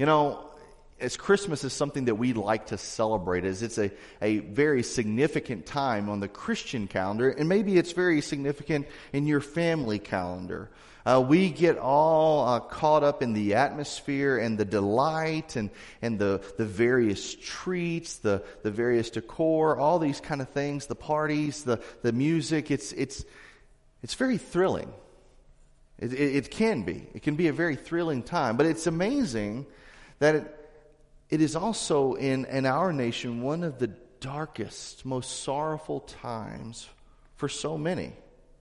You know, as Christmas is something that we like to celebrate, as it's a very significant time on the Christian calendar, and maybe it's very significant in your family calendar. We get all caught up in the atmosphere and the delight and the various treats, the various decor, all these kind of things, the parties, the music. It's very thrilling. It can be. It can be a very thrilling time. But it's amazing that it is also in our nation one of the darkest, most sorrowful times for so many.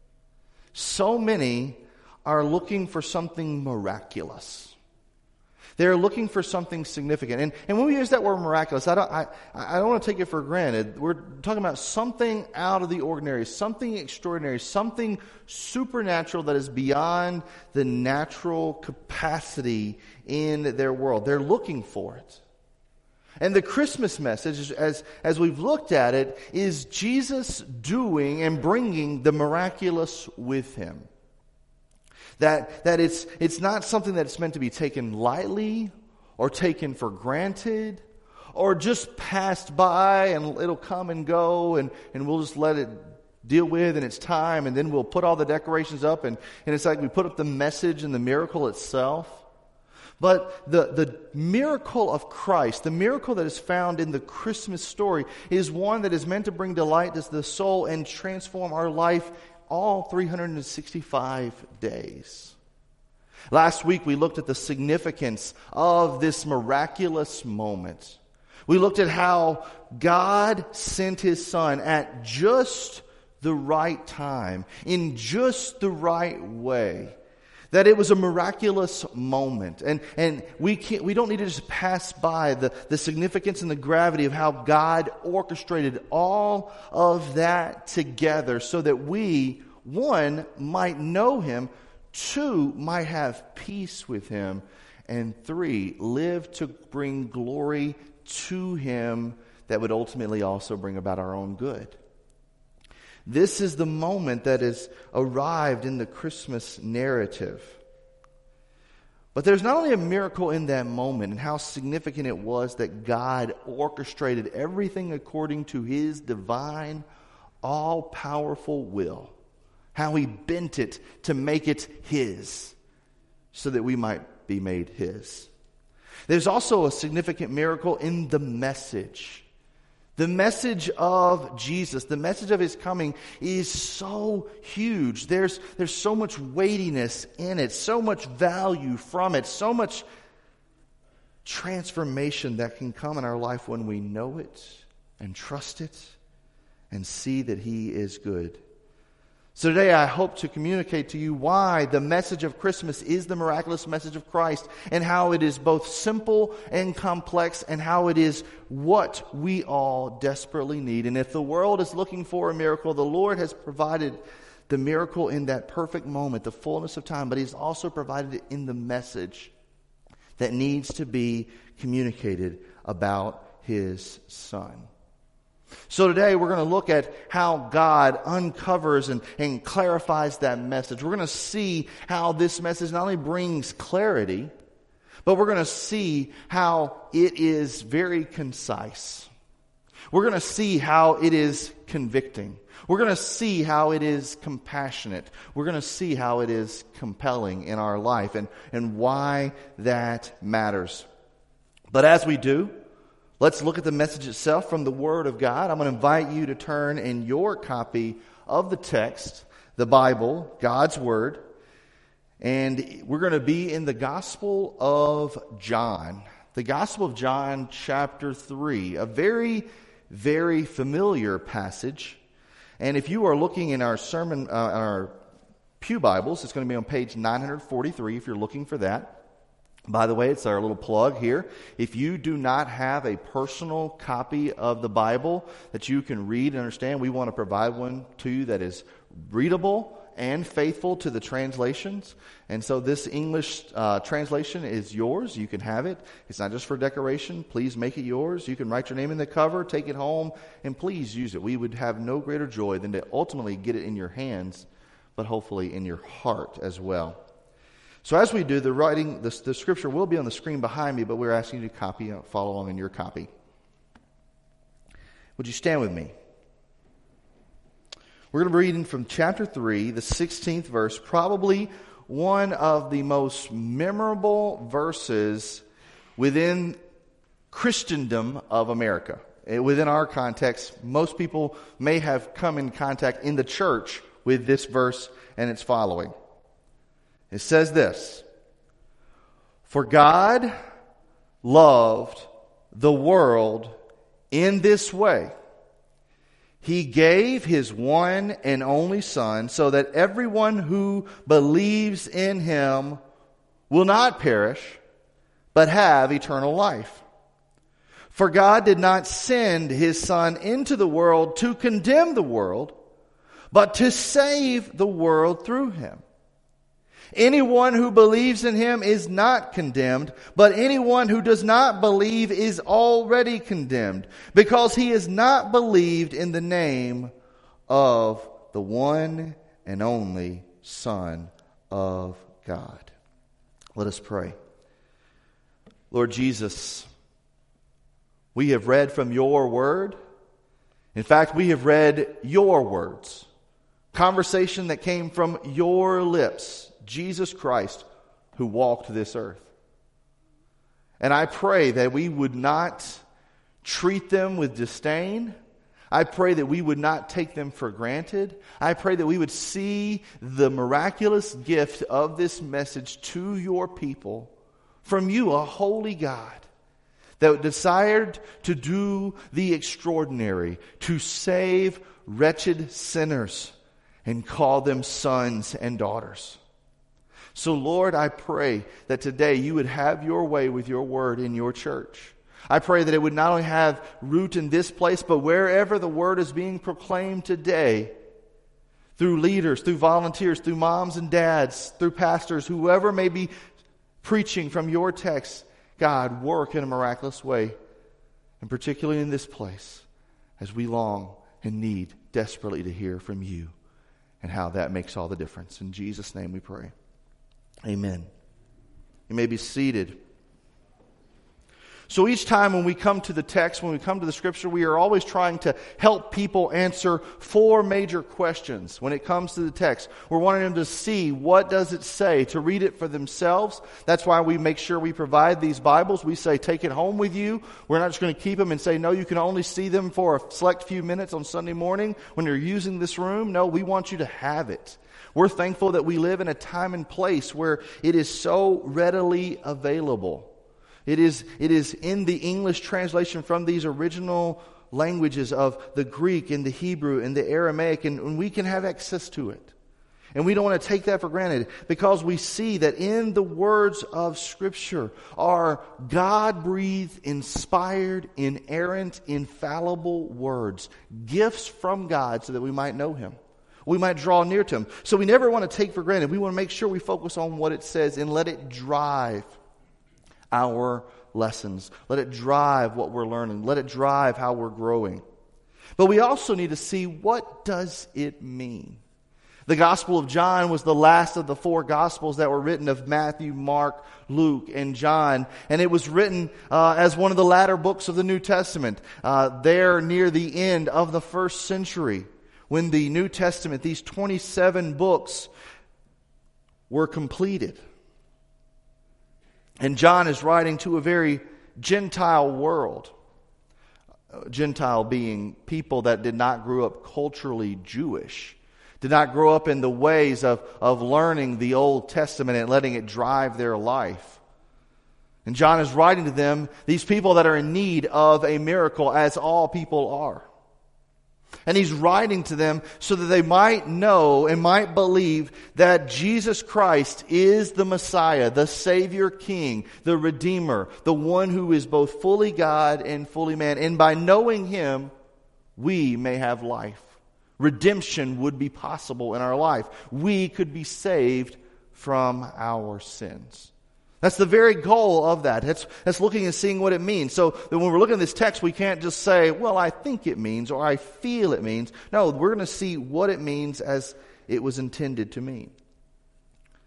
So many are looking for something miraculous. They're looking for something significant. And when we use that word miraculous, I don't want to take it for granted. We're talking about something out of the ordinary, something extraordinary, something supernatural that is beyond the natural capacity in their world. They're looking for it. And the Christmas message, as we've looked at it, is Jesus doing and bringing the miraculous with him. That it's not something that's meant to be taken lightly or taken for granted or just passed by and it'll come and go and we'll just let it deal with in its time, and then we'll put all the decorations up and it's like we put up the message and the miracle itself. But the miracle of Christ, the miracle that is found in the Christmas story, is one that is meant to bring delight to the soul and transform our life all 365 days. Last week we looked at the significance of this miraculous moment. We looked at how God sent his Son at just the right time, in just the right way. That it was a miraculous moment. And we don't need to just pass by the significance and the gravity of how God orchestrated all of that together so that we, one, might know him, two, might have peace with him, and three, live to bring glory to him that would ultimately also bring about our own good. This is the moment that has arrived in the Christmas narrative. But there's not only a miracle in that moment and how significant it was that God orchestrated everything according to his divine, all-powerful will. How he bent it to make it his so that we might be made his. There's also a significant miracle in the message. The message of Jesus, the message of his coming is so huge. There's so much weightiness in it, so much value from it, so much transformation that can come in our life when we know it and trust it and see that he is good. So today I hope to communicate to you why the message of Christmas is the miraculous message of Christ, and how it is both simple and complex, and how it is what we all desperately need. And if the world is looking for a miracle, the Lord has provided the miracle in that perfect moment, the fullness of time, but he's also provided it in the message that needs to be communicated about his Son. So today we're going to look at how God uncovers and clarifies that message. We're going to see how this message not only brings clarity, but we're going to see how it is very concise. We're going to see how it is convicting. We're going to see how it is compassionate. We're going to see how it is compelling in our life and why that matters. But as we do, let's look at the message itself from the Word of God. I'm going to invite you to turn in your copy of the text, the Bible, God's Word. And we're going to be in the Gospel of John. The Gospel of John, chapter 3. A very, very familiar passage. And if you are looking in our sermon, our Pew Bibles, it's going to be on page 943 if you're looking for that. By the way, it's our little plug here. If you do not have a personal copy of the Bible that you can read and understand, we want to provide one to you that is readable and faithful to the translations. And so this English translation is yours. You can have it. It's not just for decoration. Please make it yours. You can write your name in the cover, take it home, and please use it. We would have no greater joy than to ultimately get it in your hands, but hopefully in your heart as well. So as we do, the scripture will be on the screen behind me, but we're asking you to follow along in your copy. Would you stand with me? We're going to be reading from chapter 3, the 16th verse, probably one of the most memorable verses within Christendom of America. Within our context, most people may have come in contact in the church with this verse and its following. It says this: "For God loved the world in this way. He gave His one and only Son, so that everyone who believes in Him will not perish, but have eternal life. For God did not send His Son into the world to condemn the world, but to save the world through Him. Anyone who believes in Him is not condemned, but anyone who does not believe is already condemned, because he has not believed in the name of the one and only Son of God." Let us pray. Lord Jesus, we have read from your word. In fact, we have read your words. Conversation that came from your lips, Jesus Christ, who walked this earth. And I pray that we would not treat them with disdain. I pray that we would not take them for granted. I pray that we would see the miraculous gift of this message to your people from you, a holy God, that desired to do the extraordinary, to save wretched sinners and call them sons and daughters. So Lord, I pray that today you would have your way with your word in your church. I pray that it would not only have root in this place, but wherever the word is being proclaimed today, through leaders, through volunteers, through moms and dads, through pastors, whoever may be preaching from your text, God, work in a miraculous way, and particularly in this place, as we long and need desperately to hear from you, and how that makes all the difference. In Jesus' name we pray. Amen. You may be seated. So each time when we come to the text, when we come to the scripture, we are always trying to help people answer 4 major questions when it comes to the text. We're wanting them to see, what does it say, to read it for themselves. That's why we make sure we provide these Bibles. We say, take it home with you. We're not just going to keep them and say, no, you can only see them for a select few minutes on Sunday morning when you're using this room. No, we want you to have it. We're thankful that we live in a time and place where it is so readily available. It is in the English translation from these original languages of the Greek and the Hebrew and the Aramaic, and we can have access to it. And we don't want to take that for granted, because we see that in the words of Scripture are God-breathed, inspired, inerrant, infallible words, gifts from God so that we might know Him. We might draw near to Him. So we never want to take for granted. We want to make sure we focus on what it says and let it drive our lessons. Let it drive what we're learning. Let it drive how we're growing. But we also need to see, what does it mean? The Gospel of John was the last of the 4 Gospels that were written, of Matthew, Mark, Luke, and John. And it was written as one of the latter books of the New Testament, there near the end of the 1st century, when the New Testament, these 27 books, were completed. And John is writing to a very Gentile world. Gentile being people that did not grow up culturally Jewish, did not grow up in the ways of learning the Old Testament and letting it drive their life. And John is writing to them, these people that are in need of a miracle, as all people are. And he's writing to them so that they might know and might believe that Jesus Christ is the Messiah, the Savior King, the Redeemer, the one who is both fully God and fully man. And by knowing Him, we may have life. Redemption would be possible in our life. We could be saved from our sins. That's the very goal of that. That's looking and seeing what it means. So that when we're looking at this text, we can't just say, well, I think it means, or I feel it means. No, we're going to see what it means as it was intended to mean.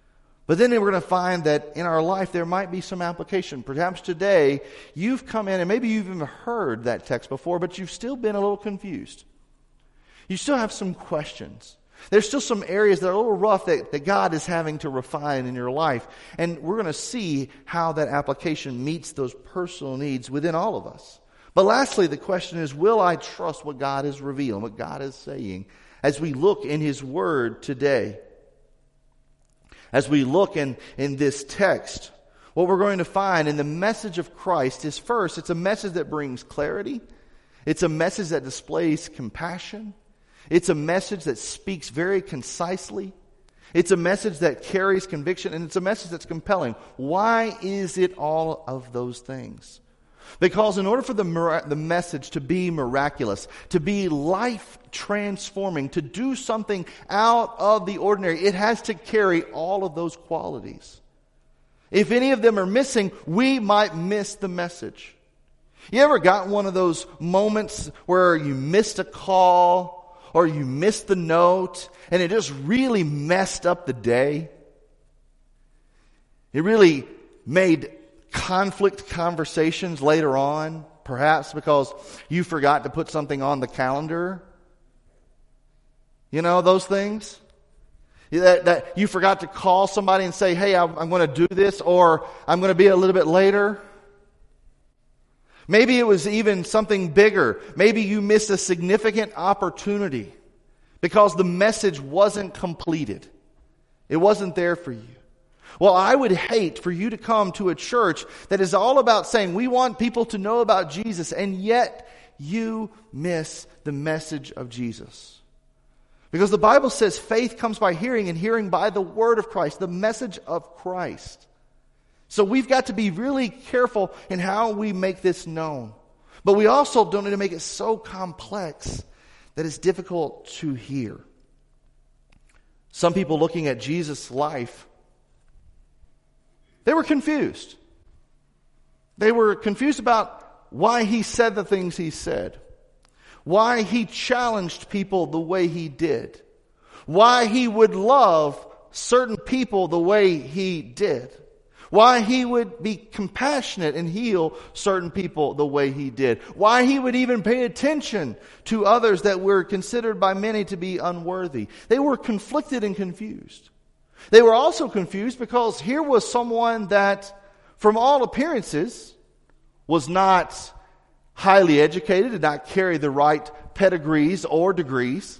But then we're going to find that in our life there might be some application. Perhaps today you've come in and maybe you've even heard that text before, but you've still been a little confused. You still have some questions. There's still some areas that are a little rough that God is having to refine in your life. And we're going to see how that application meets those personal needs within all of us. But lastly, the question is, will I trust what God is revealing, what God is saying, as we look in His Word today? As we look in this text, what we're going to find in the message of Christ is, first, it's a message that brings clarity. It's a message that displays compassion. It's a message that speaks very concisely. It's a message that carries conviction, and it's a message that's compelling. Why is it all of those things? Because in order for the message to be miraculous, to be life-transforming, to do something out of the ordinary, it has to carry all of those qualities. If any of them are missing, we might miss the message. You ever got one of those moments where you missed a call or you missed the note and it just really messed up the day? It really made conflict conversations later on, perhaps because you forgot to put something on the calendar. You know, those things? That you forgot to call somebody and say, hey, I'm going to do this, or I'm going to be a little bit later. Maybe it was even something bigger. Maybe you missed a significant opportunity because the message wasn't completed. It wasn't there for you. Well, I would hate for you to come to a church that is all about saying we want people to know about Jesus, and yet you miss the message of Jesus. Because the Bible says faith comes by hearing, and hearing by the word of Christ, the message of Christ. So we've got to be really careful in how we make this known. But we also don't need to make it so complex that it's difficult to hear. Some people looking at Jesus' life, they were confused. They were confused about why He said the things He said. Why He challenged people the way He did. Why He would love certain people the way He did. Why He would be compassionate and heal certain people the way He did. Why He would even pay attention to others that were considered by many to be unworthy. They were conflicted and confused. They were also confused because here was someone that, from all appearances, was not highly educated, did not carry the right pedigrees or degrees,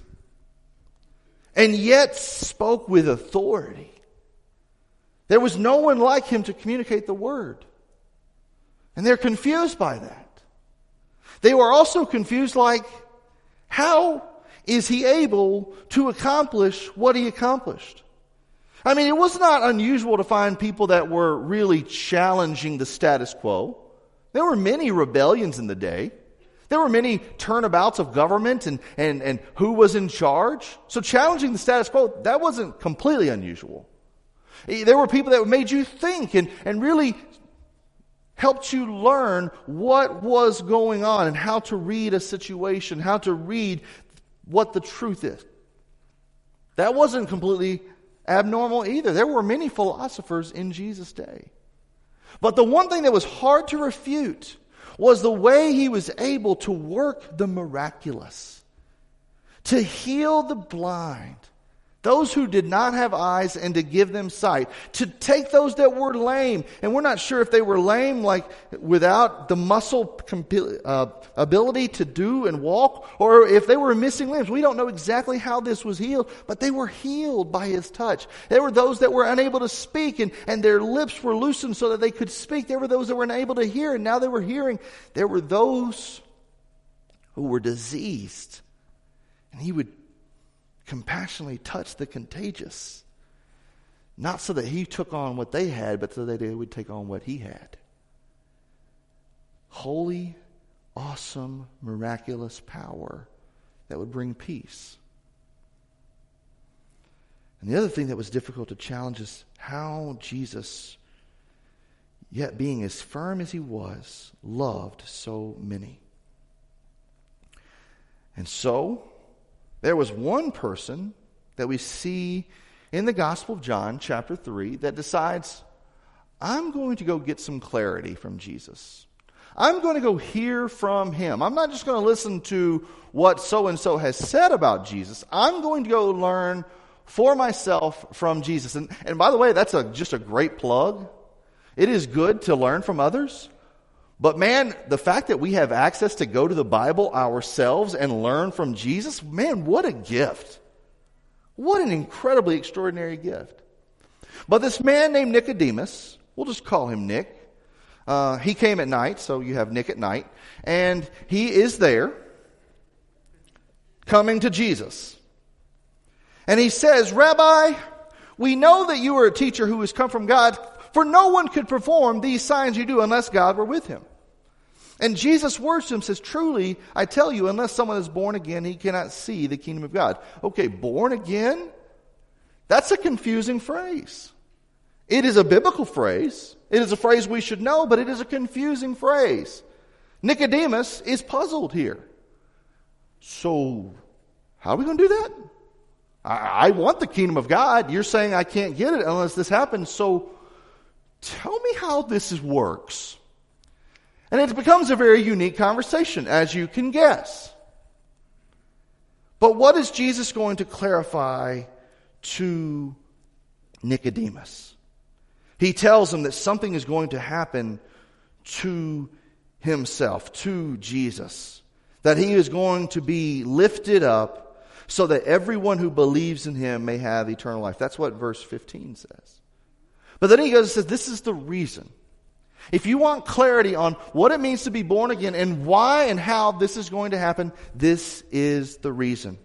and yet spoke with authority. There was no one like Him to communicate the word. And they're confused by that. They were also confused, like, how is He able to accomplish what He accomplished? I mean, it was not unusual to find people that were really challenging the status quo. There were many rebellions in the day. There were many turnabouts of government and who was in charge. So challenging the status quo, that wasn't completely unusual. There were people that made you think and really helped you learn what was going on and how to read a situation, how to read what the truth is. That wasn't completely abnormal either. There were many philosophers in Jesus' day. But the one thing that was hard to refute was the way He was able to work the miraculous, to heal the blind, those who did not have eyes, and to give them sight, to take those that were lame, and we're not sure if they were lame like without the muscle ability to do and walk, or if they were missing limbs. We don't know exactly how this was healed, but they were healed by His touch. There were those that were unable to speak, and their lips were loosened so that they could speak. There were those that were unable to hear, and now they were hearing. There were those who were diseased, and He would compassionately touch the contagious. Not so that He took on what they had, but so that they would take on what He had. Holy, awesome, miraculous power that would bring peace. And the other thing that was difficult to challenge is how Jesus, yet being as firm as He was, loved so many. And so there was one person that we see in the Gospel of John, chapter 3, that decides, I'm going to go get some clarity from Jesus. I'm going to go hear from him. I'm not just going to listen to what so-and-so has said about Jesus. I'm going to go learn for myself from Jesus. And by the way, that's just a great plug. It is good to learn from others. But man, the fact that we have access to go to the Bible ourselves and learn from Jesus, man, what a gift. What an incredibly extraordinary gift. But this man named Nicodemus, we'll just call him Nick. He came at night, so you have Nick at night. And he is there, coming to Jesus. And he says, Rabbi, we know that you are a teacher who has come from God, for no one could perform these signs you do unless God were with him. And Jesus' words to him says, truly, I tell you, unless someone is born again, he cannot see the kingdom of God. Okay, born again? That's a confusing phrase. It is a biblical phrase. It is a phrase we should know, but it is a confusing phrase. Nicodemus is puzzled here. So, how are we going to do that? I want the kingdom of God. You're saying I can't get it unless this happens. So, tell me how this works. And it becomes a very unique conversation, as you can guess. But what is Jesus going to clarify to Nicodemus? He tells him that something is going to happen to himself, to Jesus. That he is going to be lifted up so that everyone who believes in him may have eternal life. That's what verse 15 says. But then he goes and says, this is the reason. If you want clarity on what it means to be born again and why and how this is going to happen, this is the reason.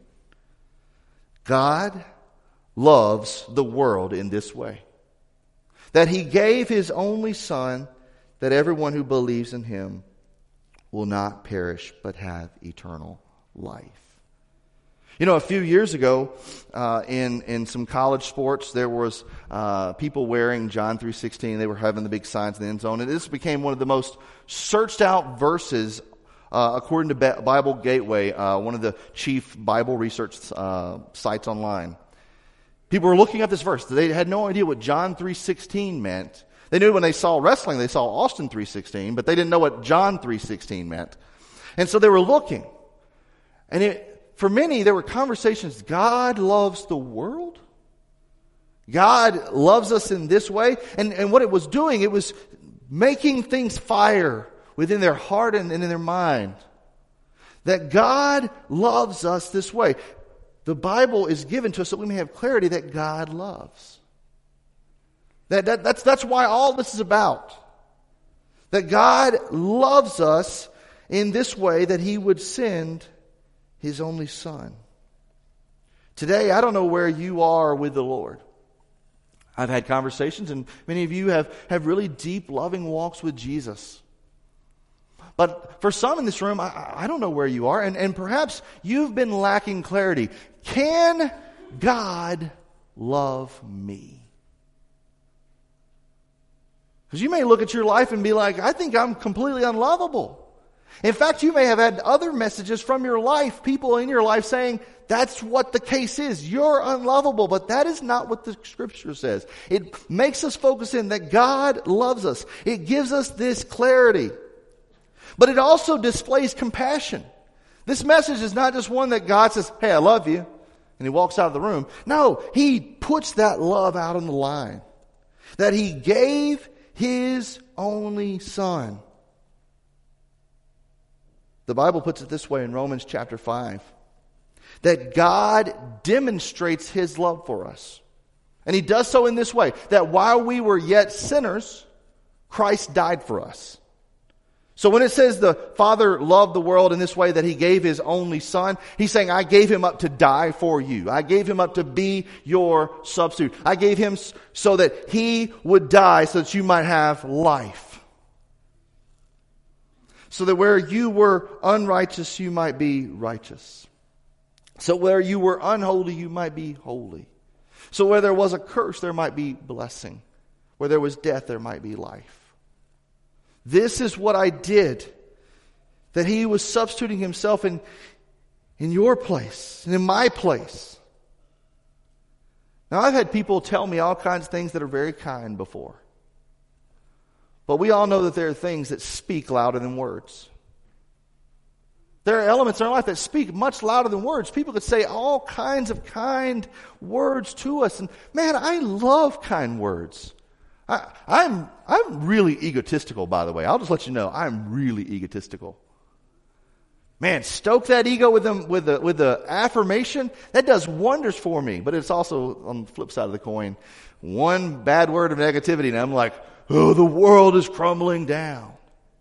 God loves the world in this way. That he gave his only Son, that everyone who believes in him will not perish but have eternal life. You know, a few years ago, in some college sports, there was people wearing John 3:16. They were having the big signs in the end zone. And this became one of the most searched out verses, according to Bible Gateway, one of the chief Bible research sites online. People were looking up this verse. They had no idea what John 3:16 meant. They knew when they saw wrestling, they saw Austin 3:16, but they didn't know what John 3:16 meant. And so they were looking. And for many, there were conversations, God loves the world? God loves us in this way? And what it was doing, it was making things fire within their heart and in their mind. That God loves us this way. The Bible is given to us so we may have clarity that God loves. That's why all this is about. That God loves us in this way, that he would send his only Son. Today, I don't know where you are with the Lord. I've had conversations, and many of you have really deep, loving walks with Jesus. But for some in this room, I don't know where you are, and perhaps you've been lacking clarity. Can God love me? Because you may look at your life and be like, I think I'm completely unlovable. In fact, you may have had other messages from your life, people in your life saying, that's what the case is. You're unlovable. But that is not what the Scripture says. It makes us focus in that God loves us. It gives us this clarity. But it also displays compassion. This message is not just one that God says, hey, I love you, and he walks out of the room. No, he puts that love out on the line. That he gave his only Son. The Bible puts it this way in Romans chapter 5. That God demonstrates his love for us. And he does so in this way. That while we were yet sinners, Christ died for us. So when it says the Father loved the world in this way that he gave his only Son, he's saying, I gave him up to die for you. I gave him up to be your substitute. I gave him so that he would die so that you might have life. So that where you were unrighteous, you might be righteous. So where you were unholy, you might be holy. So where there was a curse, there might be blessing. Where there was death, there might be life. This is what I did. That he was substituting himself in your place and in my place. Now, I've had people tell me all kinds of things that are very kind before. But we all know that there are things that speak louder than words. There are elements in our life that speak much louder than words. People could say all kinds of kind words to us. And man, I love kind words. I'm really egotistical, by the way. I'll just let you know, I'm really egotistical. Man, stoke that ego with the affirmation. That does wonders for me. But it's also, on the flip side of the coin, one bad word of negativity, and I'm like, oh, the world is crumbling down.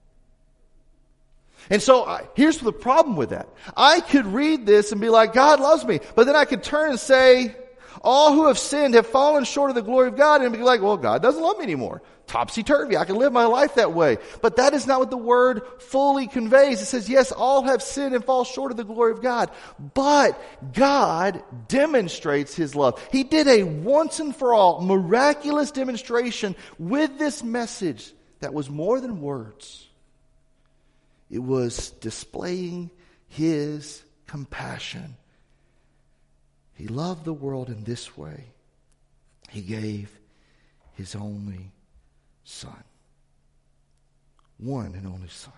And so here's the problem with that. I could read this and be like, God loves me. But then I could turn and say, all who have sinned have fallen short of the glory of God, and be like, well, God doesn't love me anymore. Topsy-turvy. I can live my life that way. But that is not what the word fully conveys. It says, yes, all have sinned and fall short of the glory of God. But God demonstrates His love. He did a once and for all miraculous demonstration with this message that was more than words. It was displaying His compassion. He loved the world in this way. He gave His only Son. One and only Son.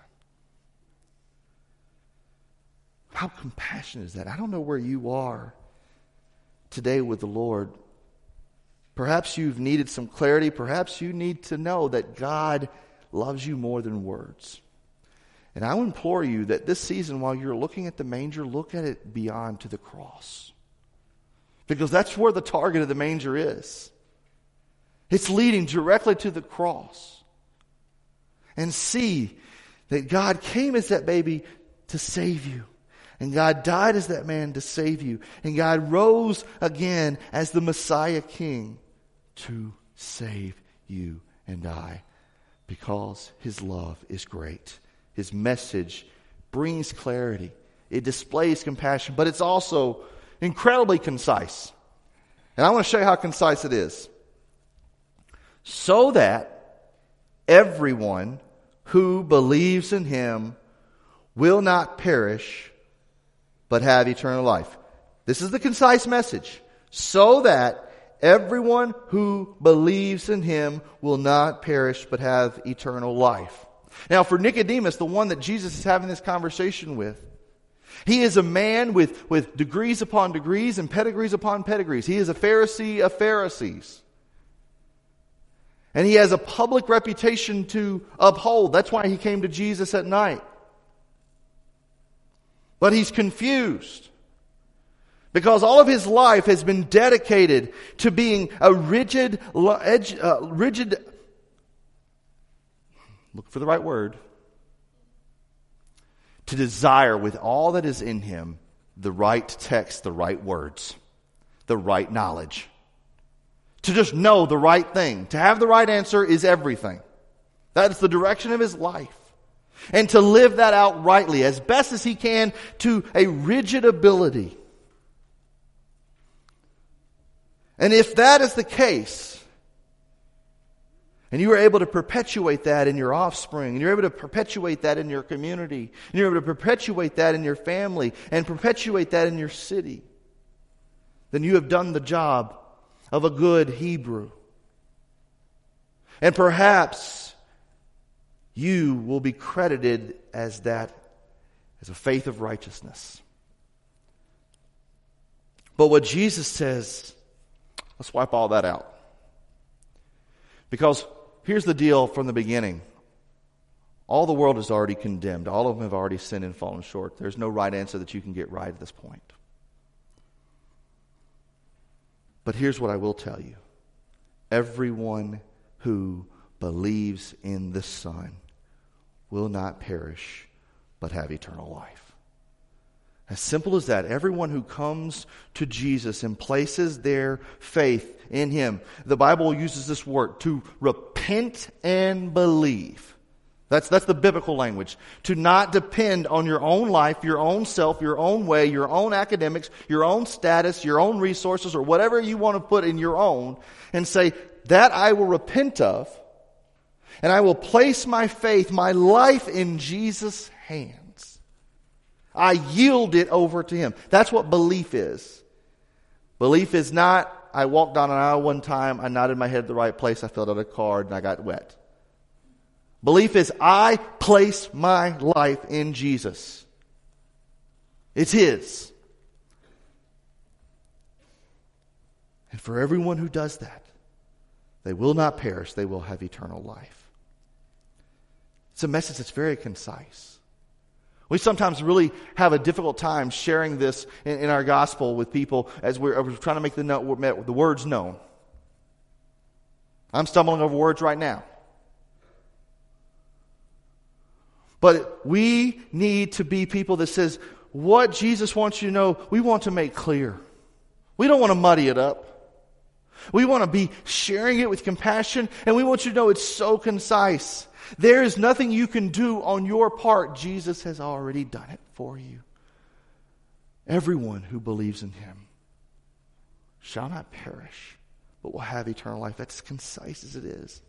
How compassionate is that? I don't know where you are today with the Lord. Perhaps you've needed some clarity. Perhaps you need to know that God loves you more than words. And I would implore you that this season, while you're looking at the manger, look at it beyond to the cross. Because that's where the target of the manger is. It's leading directly to the cross. And see that God came as that baby to save you. And God died as that man to save you. And God rose again as the Messiah King to save you and I. Because His love is great. His message brings clarity. It displays compassion, but it's also incredibly concise. And I want to show you how concise it is. So that everyone who believes in Him will not perish, but have eternal life. This is the concise message. So that everyone who believes in Him will not perish, but have eternal life. Now, for Nicodemus, the one that Jesus is having this conversation with, he is a man with degrees upon degrees and pedigrees upon pedigrees. He is a Pharisee of Pharisees. And he has a public reputation to uphold. That's why he came to Jesus at night. But he's confused. Because all of his life has been dedicated to being a rigid, look for the right word, to desire with all that is in him the right text, the right words, the right knowledge. To just know the right thing. To have the right answer is everything. That is the direction of his life. And to live that out rightly as best as he can to a rigid ability. And if that is the case, and you are able to perpetuate that in your offspring, and you're able to perpetuate that in your community, and you're able to perpetuate that in your family, and perpetuate that in your city, then you have done the job of a good Hebrew. And perhaps you will be credited as a faith of righteousness. But what Jesus says, let's wipe all that out. Because here's the deal from the beginning. All the world is already condemned. All of them have already sinned and fallen short. There's no right answer that you can get right at this point. But here's what I will tell you. Everyone who believes in the Son will not perish, but have eternal life. As simple as that. Everyone who comes to Jesus and places their faith in Him. The Bible uses this word, to repent and believe. That's the biblical language. To not depend on your own life, your own self, your own way, your own academics, your own status, your own resources, or whatever you want to put in your own, and say, that I will repent of, and I will place my faith, my life in Jesus' hands. I yield it over to Him. That's what belief is. Belief is not I walked down an aisle one time, I nodded my head at the right place, I filled out a card, and I got wet. Belief is I place my life in Jesus. It's His. And for everyone who does that, they will not perish, they will have eternal life. It's a message that's very concise. We sometimes really have a difficult time sharing this in our gospel with people as we're trying to make the words known. I'm stumbling over words right now. But we need to be people that says, what Jesus wants you to know, we want to make clear. We don't want to muddy it up. We want to be sharing it with compassion, and we want you to know it's so concise. There is nothing you can do on your part. Jesus has already done it for you. Everyone who believes in Him shall not perish, but will have eternal life. That's as concise as it is.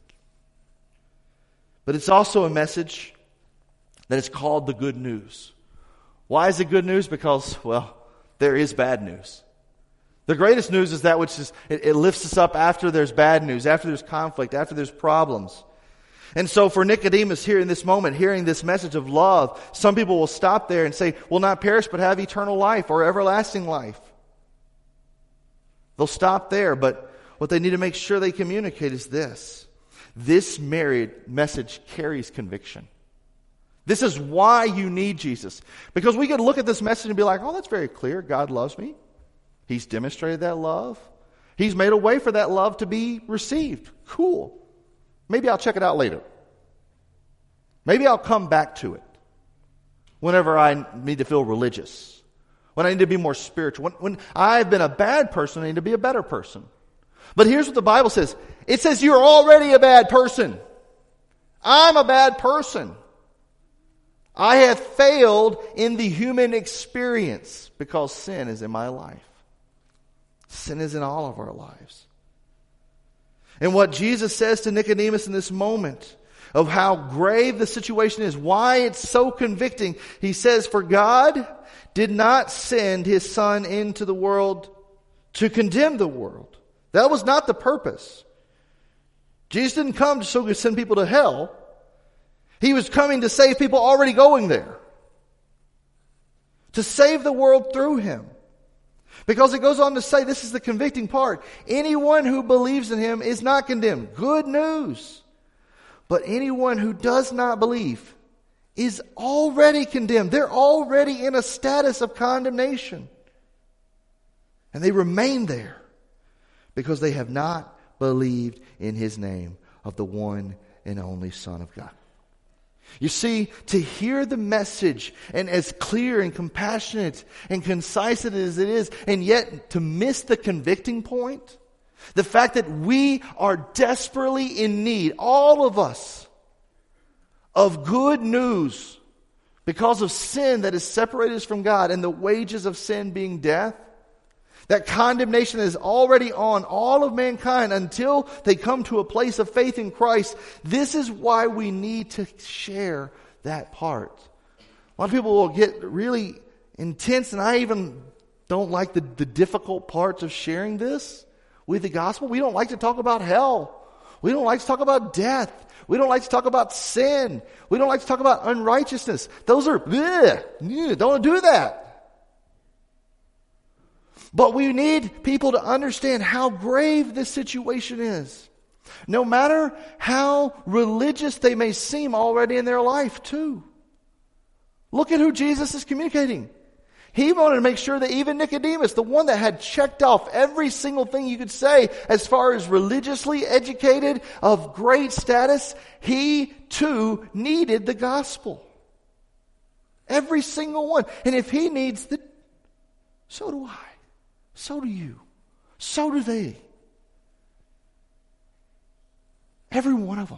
But it's also a message that is called the good news. Why is it good news? Because, well, there is bad news. The greatest news is that which is, it lifts us up after there's bad news, after there's conflict, after there's problems. And so for Nicodemus here in this moment, hearing this message of love, some people will stop there and say, will not perish but have eternal life or everlasting life. They'll stop there, but what they need to make sure they communicate is this. This message carries conviction. This is why you need Jesus. Because we could look at this message and be like, oh, that's very clear. God loves me. He's demonstrated that love. He's made a way for that love to be received. Cool. Maybe I'll check it out later. Maybe I'll come back to it whenever I need to feel religious, when I need to be more spiritual. When I've been a bad person, I need to be a better person. But here's what the Bible says. It says you're already a bad person. I'm a bad person. I have failed in the human experience because sin is in my life. Sin is in all of our lives. And what Jesus says to Nicodemus in this moment of how grave the situation is, why it's so convicting, He says, for God did not send His Son into the world to condemn the world. That was not the purpose. Jesus didn't come to send people to hell. He was coming to save people already going there. To save the world through Him. Because it goes on to say, this is the convicting part. Anyone who believes in Him is not condemned. Good news. But anyone who does not believe is already condemned. They're already in a status of condemnation. And they remain there because they have not believed in His name of the one and only Son of God. You see, to hear the message and as clear and compassionate and concise as it is, and yet to miss the convicting point, the fact that we are desperately in need, all of us, of good news because of sin that has separated us from God and the wages of sin being death, that condemnation is already on all of mankind until they come to a place of faith in Christ. This is why we need to share that part. A lot of people will get really intense, and I even don't like the difficult parts of sharing this with the gospel. We don't like to talk about hell. We don't like to talk about death. We don't like to talk about sin. We don't like to talk about unrighteousness. Those are, don't do that. But we need people to understand how grave this situation is. No matter how religious they may seem already in their life too. Look at who Jesus is communicating. He wanted to make sure that even Nicodemus, the one that had checked off every single thing you could say as far as religiously educated, of great status, he too needed the gospel. Every single one. And if he needs it, so do I. So do you. So do they. Every one of them.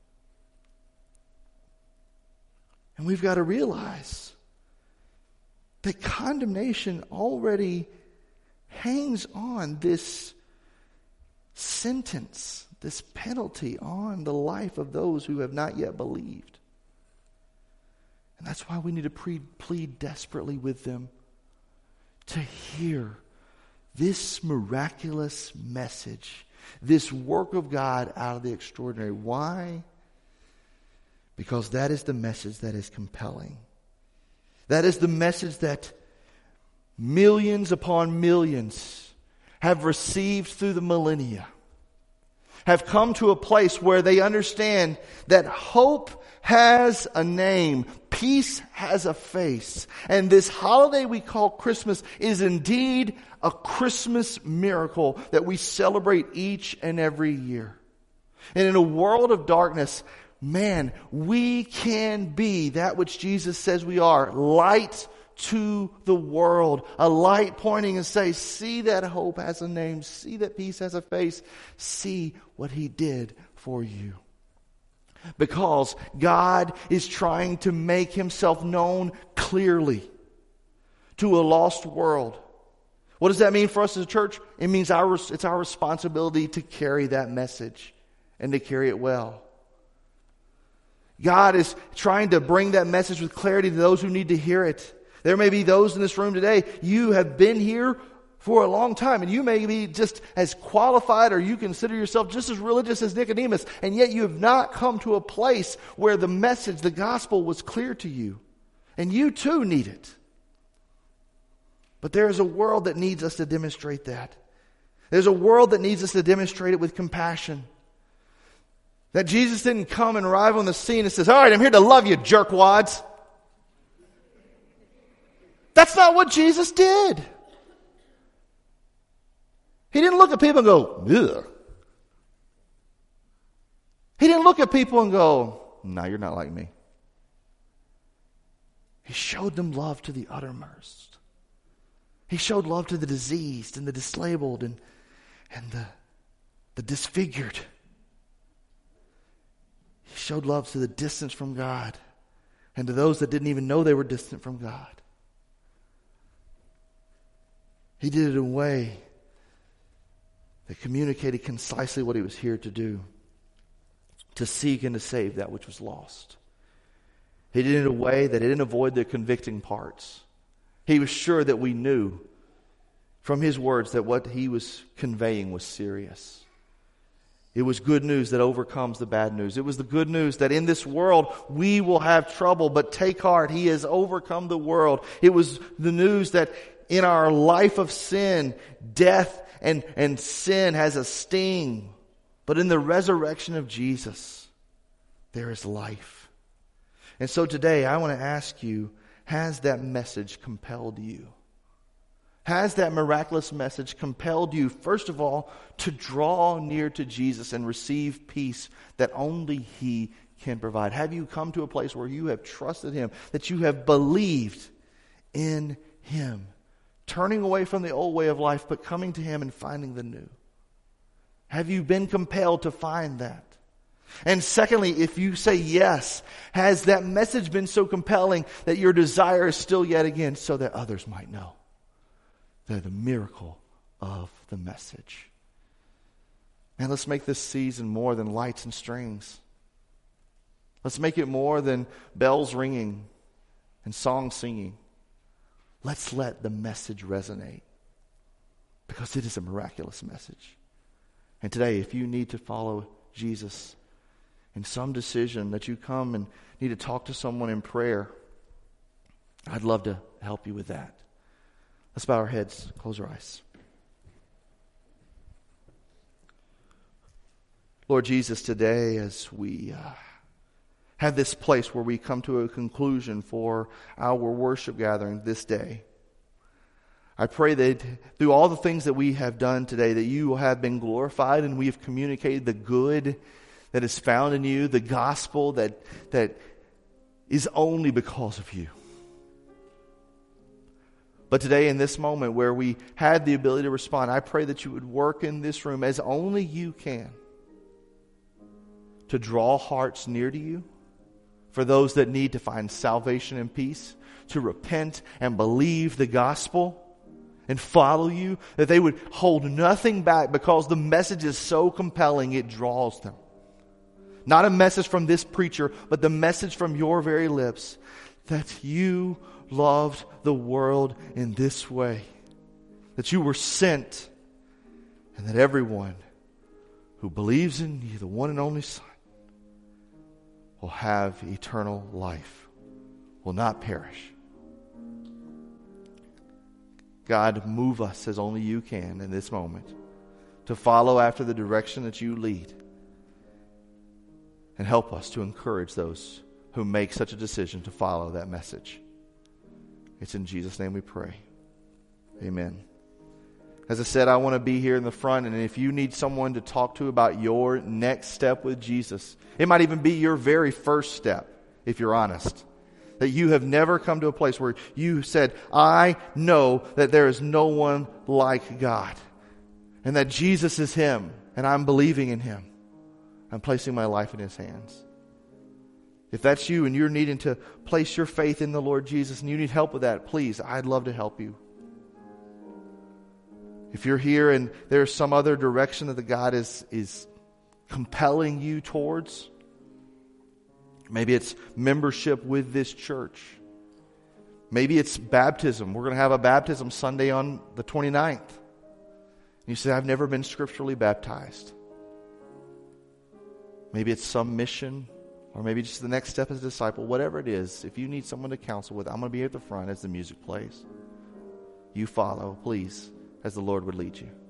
And we've got to realize that condemnation already hangs on this sentence, this penalty on the life of those who have not yet believed. And that's why we need to plead desperately with them to hear this miraculous message, this work of God out of the extraordinary. Why? Because that is the message that is compelling. That is the message that millions upon millions have received through the millennia, have come to a place where they understand that hope has a name, peace has a face, and this holiday we call Christmas is indeed a Christmas miracle that we celebrate each and every year. And in a world of darkness, man, we can be that which Jesus says we are, light to the world, a light pointing and say, see that hope has a name, see that peace has a face, see what He did for you. Because God is trying to make Himself known clearly to a lost world. What does that mean for us as a church? It means it's our responsibility to carry that message and to carry it well. God is trying to bring that message with clarity to those who need to hear it. There may be those in this room today, you have been here for a long time, and you may be just as qualified, or you consider yourself just as religious as Nicodemus, and yet you have not come to a place where the message, the gospel, was clear to you. And you too need it. But there is a world that needs us to demonstrate that. There's a world that needs us to demonstrate it with compassion. That Jesus didn't come and arrive on the scene and says, all right, I'm here to love you, jerkwads. That's not what Jesus did. He didn't look at people and go, ugh. He didn't look at people and go, no, you're not like me. He showed them love to the uttermost. He showed love to the diseased and the disabled and the disfigured. He showed love to the distant from God and to those that didn't even know they were distant from God. He did it in a way that communicated concisely what He was here to do, to seek and to save that which was lost. He did it in a way that it didn't avoid the convicting parts. He was sure that we knew from His words that what He was conveying was serious. It was good news that overcomes the bad news. It was the good news that in this world we will have trouble, but take heart, He has overcome the world. It was the news that in our life of sin, death and sin has a sting. But in the resurrection of Jesus, there is life. And so today I want to ask you, has that message compelled you? Has that miraculous message compelled you, first of all, to draw near to Jesus and receive peace that only He can provide? Have you come to a place where you have trusted Him, that you have believed in Him, turning away from the old way of life, but coming to Him and finding the new? Have you been compelled to find that? And secondly, if you say yes, has that message been so compelling that your desire is still yet again so that others might know the miracle of the message? And let's make this season more than lights and strings. Let's make it more than bells ringing and songs singing. Let's let the message resonate, because it is a miraculous message. And today, if you need to follow Jesus in some decision, that you come and need to talk to someone in prayer, I'd love to help you with that. Let's bow our heads, close our eyes. Lord Jesus, today as we have this place where we come to a conclusion for our worship gathering this day, I pray that through all the things that we have done today, that you have been glorified and we have communicated the good that is found in you, the gospel that is only because of you. But today, in this moment where we had the ability to respond, I pray that you would work in this room as only you can to draw hearts near to you, for those that need to find salvation and peace, to repent and believe the gospel and follow you, that they would hold nothing back because the message is so compelling it draws them. Not a message from this preacher, but the message from your very lips that you loved the world in this way, that you were sent, and that everyone who believes in you, the one and only Son, will have eternal life, will not perish. God, move us as only you can in this moment to follow after the direction that you lead, and help us to encourage those who make such a decision to follow that message. It's in Jesus' name we pray. Amen. As I said, I want to be here in the front, and if you need someone to talk to about your next step with Jesus, it might even be your very first step, if you're honest. That you have never come to a place where you said, I know that there is no one like God, and that Jesus is Him, and I'm believing in Him. I'm placing my life in His hands. If that's you and you're needing to place your faith in the Lord Jesus and you need help with that, please, I'd love to help you. If you're here and there's some other direction that the God is compelling you towards, maybe it's membership with this church. Maybe it's baptism. We're going to have a baptism Sunday on the 29th. You say, I've never been scripturally baptized. Maybe it's some mission, or maybe just the next step as a disciple. Whatever it is, if you need someone to counsel with, I'm going to be at the front as the music plays. You follow, please, as the Lord would lead you.